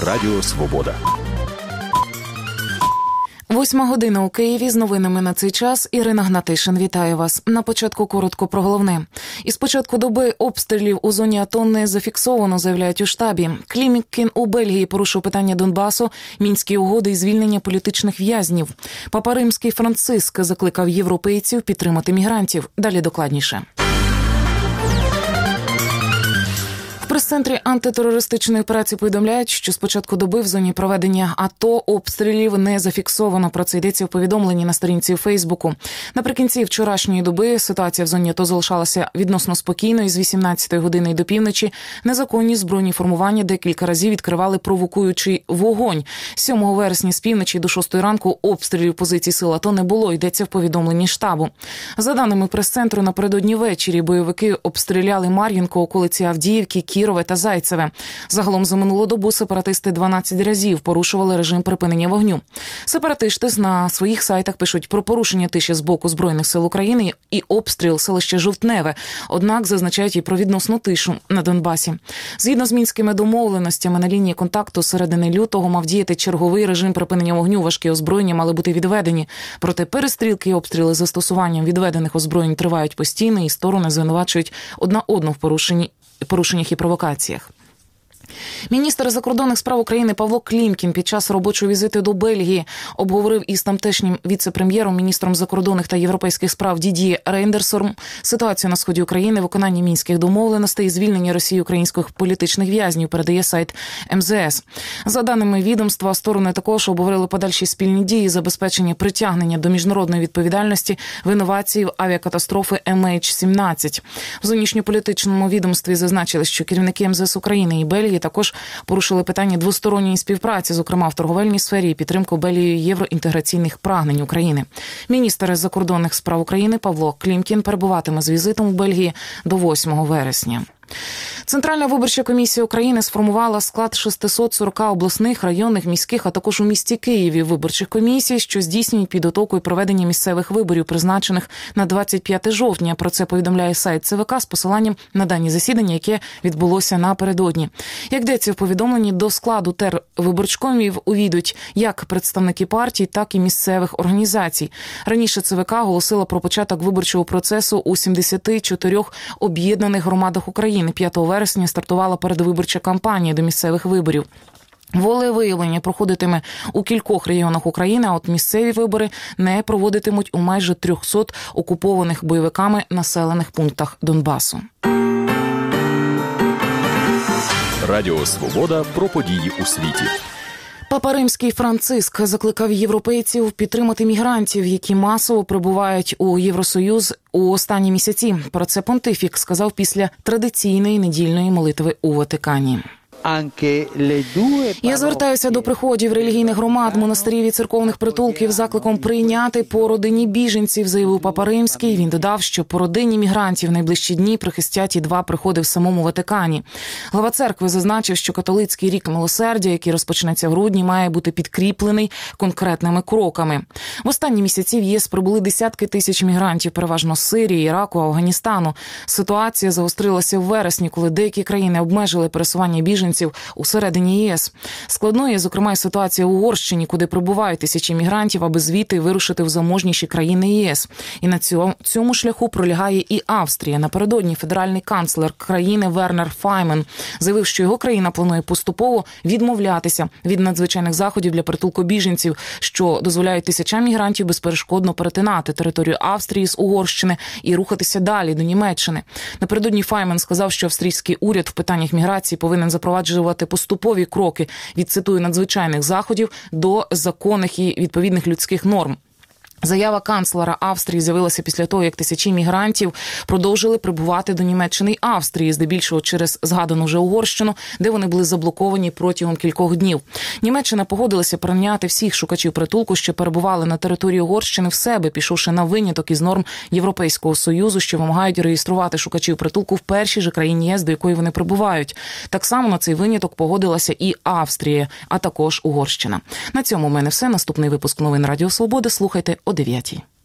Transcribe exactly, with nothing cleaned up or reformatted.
Радіо Свобода. Восьма година у Києві. З новинами на цей час Ірина Гнатишин. Вітаю вас. На початку коротко про головне. Із початку доби обстрілів у зоні АТО не зафіксовано, заявляють у штабі. Клімкін у Бельгії порушив питання Донбасу, Мінські угоди і звільнення політичних в'язнів. Папа Римський Франциск закликав європейців підтримати мігрантів. Далі докладніше. В прес-центрі антитерористичної операції повідомляють, що з початку доби в зоні проведення АТО обстрілів не зафіксовано. Про це йдеться в повідомленні на сторінці у Фейсбуку. Наприкінці вчорашньої доби ситуація в зоні АТО залишалася відносно спокійною. З вісімнадцятої години до півночі незаконні збройні формування декілька разів відкривали провокуючий вогонь. сьомого вересня з півночі до шостої ранку обстрілів позицій сил АТО не було, йдеться в повідомленні штабу. За даними прес-центру, напередодні ввечері бойовики обстріляли Мар'їнку, околиці Авдіївки, Кірове та Зайцеве. Загалом за минулу добу сепаратисти дванадцять разів порушували режим припинення вогню. Сепаратисти на своїх сайтах пишуть про порушення тиші з боку Збройних сил України і обстріл селища Жовтневе, однак зазначають і про відносну тишу на Донбасі. Згідно з мінськими домовленостями, на лінії контакту з середини лютого мав діяти черговий режим припинення вогню, важкі озброєння мали бути відведені. Проте перестрілки і обстріли з застосуванням відведених озброєнь тривають постійно, і сторони звинувачують одна одну в порушенні порушеннях і провокаціях. Міністр закордонних справ України Павло Клімкін під час робочого візиту до Бельгії обговорив із тамтешнім віце-прем'єром, міністром закордонних та європейських справ Дід'є Рейндерсом ситуацію на сході України, виконання мінських домовленостей і звільнення Росії українських політичних в'язнів, передає сайт ем зе ес. За даними відомства, сторони також обговорили подальші спільні дії, забезпечення притягнення до міжнародної відповідальності винуватців авіакатастрофи ем ейч сімнадцять. В зовнішньополітичному відомстві зазначили, що керівники ем зе ес України і Бельгії також порушили питання двосторонньої співпраці, зокрема в торговельній сфері, і підтримку Бельгією євроінтеграційних прагнень України. Міністр закордонних справ України Павло Клімкін перебуватиме з візитом в Бельгії до восьмого вересня. Центральна виборча комісія України сформувала склад шістсот сорок обласних, районних, міських, а також у місті Києві виборчих комісій, що здійснюють підготовку і проведення місцевих виборів, призначених на двадцять п'яте жовтня. Про це повідомляє сайт це ве ка з посиланням на дані засідання, яке відбулося напередодні. Як йдеться в повідомленні, до складу тервиборчкомів увійдуть як представники партій, так і місцевих організацій. Раніше це ве ка оголосила про початок виборчого процесу у сімдесяти чотирьох об'єднаних громадах України. п'ятого вересня стартувала передвиборча кампанія до місцевих виборів. Волевиявлення проходитиме у кількох регіонах України, а от місцеві вибори не проводитимуть у майже трьохсот окупованих бойовиками населених пунктах Донбасу. Радіо Свобода про події у світі. Папа Римський Франциск закликав європейців підтримати мігрантів, які масово прибувають у Євросоюз у останні місяці. Про це понтифік сказав після традиційної недільної молитви у Ватикані. Я звертаюся до приходів релігійних громад, монастирів і церковних притулків закликом прийняти по родині біженців, заявив Папа Римський. Він додав, що по родині мігрантів найближчі дні прихистять і два приходи в самому Ватикані. Глава церкви зазначив, що католицький рік милосердя, який розпочнеться в грудні, має бути підкріплений конкретними кроками. В останні місяці в ЄС прибули десятки тисяч мігрантів, переважно з Сирії, Іраку, Афганістану. Ситуація загострилася в вересні, коли деякі країни обмежили пересування біженців у середині ЄС. Складною є, зокрема, і ситуація в Угорщині, куди прибувають тисячі мігрантів, аби звідти вирушити в заможніші країни ЄС. І на цьому, цьому шляху пролягає і Австрія. Напередодні федеральний канцлер країни Вернер Файмен заявив, що його країна планує поступово відмовлятися від надзвичайних заходів для притулку біженців, що дозволяють тисячам мігрантів безперешкодно перетинати територію Австрії з Угорщини і рухатися далі до Німеччини. Напередодні Файмен сказав, що австрійський уряд в питаннях міграції повинен запроваджувати поступові кроки від, цитую, надзвичайних заходів до законних і відповідних людських норм. Заява канцлера Австрії з'явилася після того, як тисячі мігрантів продовжили прибувати до Німеччини й Австрії, здебільшого через згадану вже Угорщину, де вони були заблоковані протягом кількох днів. Німеччина погодилася прийняти всіх шукачів притулку, що перебували на території Угорщини, в себе, пішовши на виняток із норм Європейського Союзу, що вимагають реєструвати шукачів притулку в першій же країні ЄС, до якої вони прибувають. Так само на цей виняток погодилася і Австрія, а також Угорщина. На цьому в мене все. Наступний випуск новин Радіо Свобода слухайте о дев'ятій.